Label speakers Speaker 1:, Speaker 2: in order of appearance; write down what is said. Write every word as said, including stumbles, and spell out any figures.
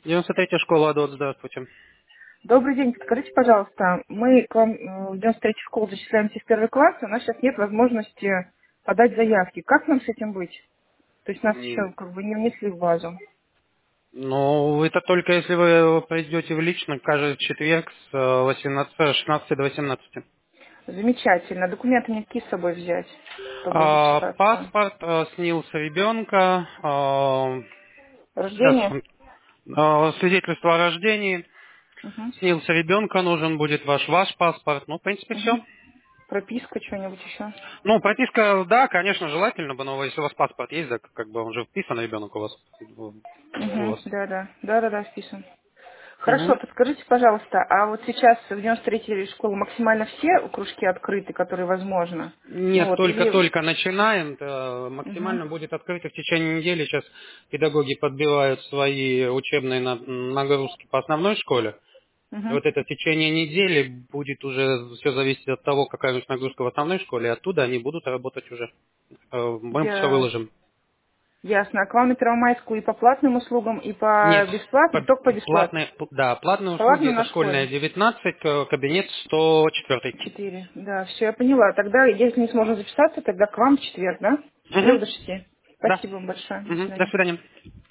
Speaker 1: девяносто третья школа, Адот, здравствуйте.
Speaker 2: Добрый день, подскажите, пожалуйста, мы к вам э, в девяносто третью школу зачисляемся в первый класс, у нас сейчас нет возможности подать заявки. Как нам с этим быть? То есть нас
Speaker 1: М,
Speaker 2: еще как бы не внесли в базу.
Speaker 1: Ну, это только если вы придете в лично каждый четверг с э, восемнадцати, шестнадцати до восемнадцати.
Speaker 2: Замечательно. Документы мне какие с собой взять, чтобы
Speaker 1: А,
Speaker 2: зачитаться?
Speaker 1: паспорт, э, снился ребенка, э, сейчас,
Speaker 2: Рождение?
Speaker 1: э, свидетельство о рождении,
Speaker 2: Угу.
Speaker 1: снился ребенка, нужен будет ваш ваш паспорт, ну, в принципе, все.
Speaker 2: Угу. Прописка, что-нибудь еще?
Speaker 1: Ну, прописка, да, конечно, желательно бы, но если у вас паспорт есть, да, как бы он же вписан ребенок у вас. У
Speaker 2: Угу.
Speaker 1: вас.
Speaker 2: Да, да. Да, да, да, вписан. Хорошо,
Speaker 1: Мгм.
Speaker 2: подскажите, пожалуйста, а вот сейчас в девяносто третьей школе максимально все кружки открыты, которые возможно? Ну
Speaker 1: Нет,
Speaker 2: вот, или...
Speaker 1: только-только начинаем. э,
Speaker 2: Угу.
Speaker 1: Максимально будет открыто в течение недели. Сейчас педагоги подбивают свои учебные на- нагрузки по основной школе. И
Speaker 2: Угу.
Speaker 1: вот это в течение недели будет уже все зависеть от того, какая у них нагрузка в основной школе, и оттуда они будут работать уже. Э, Мы все
Speaker 2: Я...
Speaker 1: выложим.
Speaker 2: Ясно. А к вам на Первомайскую и по платным услугам, и по
Speaker 1: Нет,
Speaker 2: бесплатным?
Speaker 1: по-
Speaker 2: Только по бесплатным.
Speaker 1: платные, да, платные
Speaker 2: По
Speaker 1: услуги
Speaker 2: платным
Speaker 1: это
Speaker 2: на
Speaker 1: школьная
Speaker 2: школе?
Speaker 1: девятнадцать, э, кабинет сто четыре.
Speaker 2: Четыре. Да, все, я поняла. Тогда, если не сможем записаться, тогда к вам в четверг, да? В четырех
Speaker 1: Угу.
Speaker 2: до шести.
Speaker 1: Да.
Speaker 2: Спасибо вам большое. До
Speaker 1: Мгм. До
Speaker 2: свидания.
Speaker 1: свидания.